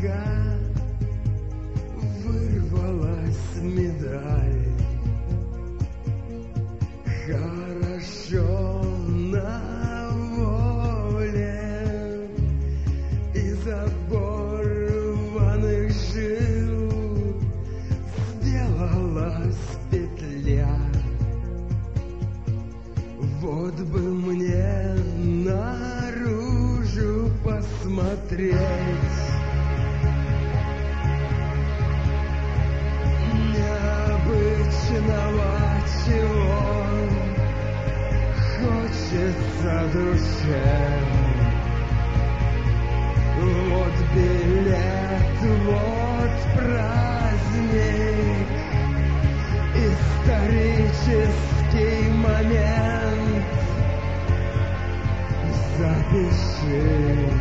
облака вырвалась медаль. Хорошо на воле из оборванных жил сделалась петля. Вот бы мне наружу посмотреть, необычного чего хочется душе. Вот билет, вот праздник, исторический момент. Запиши.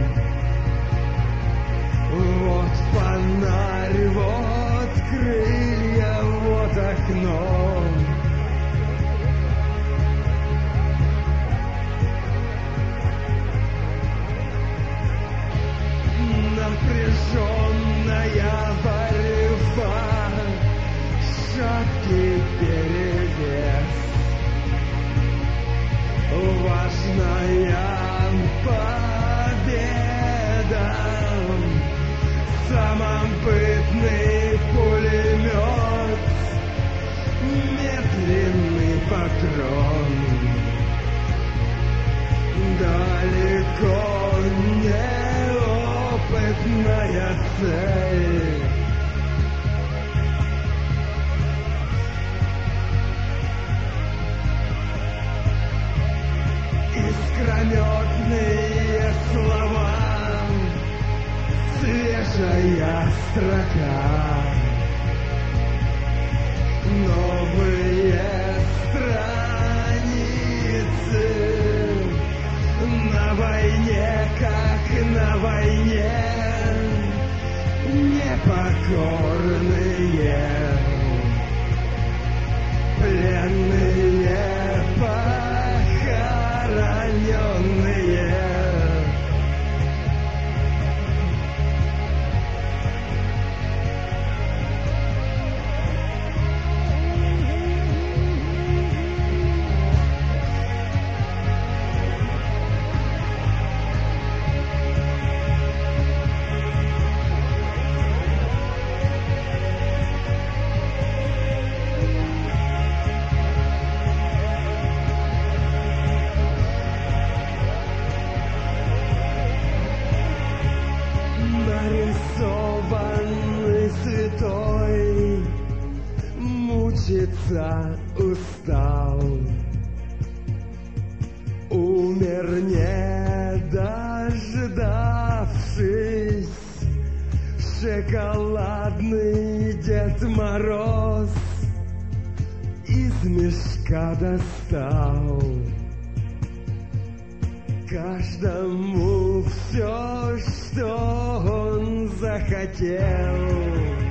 Вот фонарь, вот крылья, вот окно. Напряженная борьба, шаткий перевес, важная победа, самобытный пулемет, медленный патрон, далеко неопытная цель. Искрометные слова, свежая строка, новые страницы. На войне, как на войне, непокорные, пленные, похороненные. Нарисованный святой мучиться устал, умер не дождавшись. Шоколадный Дед Мороз из мешка достал каждому все, что он захотел.